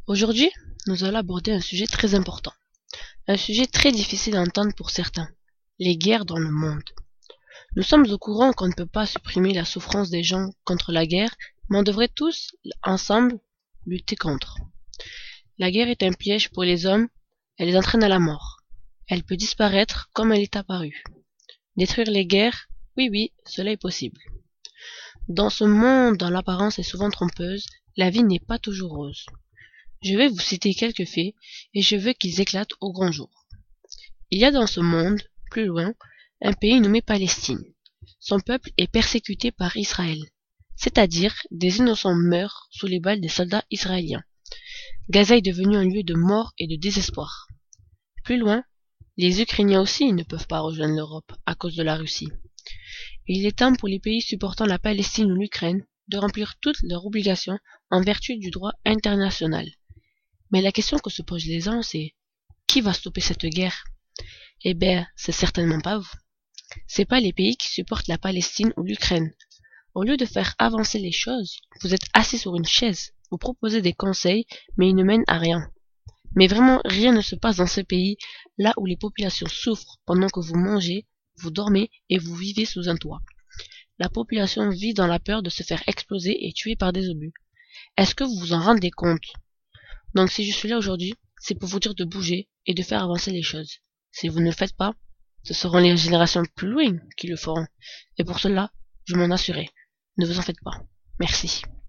Aujourd'hui, nous allons aborder un sujet très important, un sujet très difficile à entendre pour certains, les guerres dans le monde. Nous sommes au courant qu'on ne peut pas supprimer la souffrance des gens contre la guerre, mais on devrait tous, ensemble, lutter contre. La guerre est un piège pour les hommes, elle les entraîne à la mort. Elle peut disparaître comme elle est apparue. Détruire les guerres, oui oui, cela est possible. Dans ce monde dont l'apparence est souvent trompeuse, la vie n'est pas toujours rose. Je vais vous citer quelques faits, et je veux qu'ils éclatent au grand jour. Il y a dans ce monde, plus loin, un pays nommé Palestine. Son peuple est persécuté par Israël, c'est-à-dire des innocents meurent sous les balles des soldats israéliens. Gaza est devenu un lieu de mort et de désespoir. Plus loin, les Ukrainiens aussi ne peuvent pas rejoindre l'Europe à cause de la Russie. Il est temps pour les pays supportant la Palestine ou l'Ukraine de remplir toutes leurs obligations en vertu du droit international. Mais la question que se posent les gens, c'est qui va stopper cette guerre? Eh bien, c'est certainement pas vous. C'est pas les pays qui supportent la Palestine ou l'Ukraine. Au lieu de faire avancer les choses, vous êtes assis sur une chaise, vous proposez des conseils, mais ils ne mènent à rien. Mais vraiment, rien ne se passe dans ces pays, là où les populations souffrent pendant que vous mangez, vous dormez et vous vivez sous un toit. La population vit dans la peur de se faire exploser et tuer par des obus. Est-ce que vous vous en rendez compte? Donc si je suis là aujourd'hui, c'est pour vous dire de bouger et de faire avancer les choses. Si vous ne le faites pas, ce seront les générations plus loin qui le feront. Et pour cela, je m'en assurerai. Ne vous en faites pas. Merci.